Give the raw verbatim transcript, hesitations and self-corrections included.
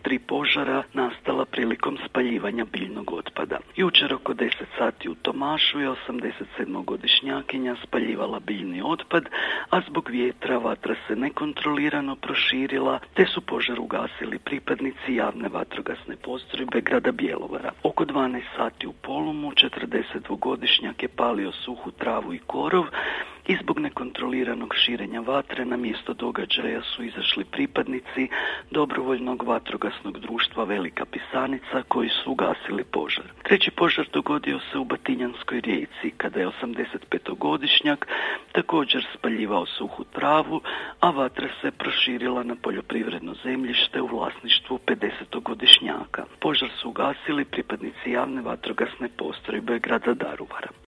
tri požara nastala prilikom spaljivanja biljnog otpada. Jučer oko deset sati u Tomašu je osamdeset sedmogodišnjakinja spaljivala biljni otpad, a zbog vjetra vatra se nekontrolirano proširila, te su požar ugasili pripadnici javne vatrogasne postrojbe grada Bjelovara. Oko dvanaest sati u Polumu četrdesetdvogodišnjak je palio suhu travu i korov i zbog nekontroliranog širenja vatre na mjesto događaja su izašli pripadnici dobrovoljnog vatrogasnog društva Velika Pisanica koji su ugasili požar. Treći požar dogodio se u Batinjanskoj Rijeci kada je osamdesetpetogodišnjak također spaljivao suhu travu, a vatra se proširila na poljoprivredno zemljište u vlasništvu pedesetogodišnjaka. Požar su ugasili pripadnici javne vatrogasne postrojbe grada Daruvara.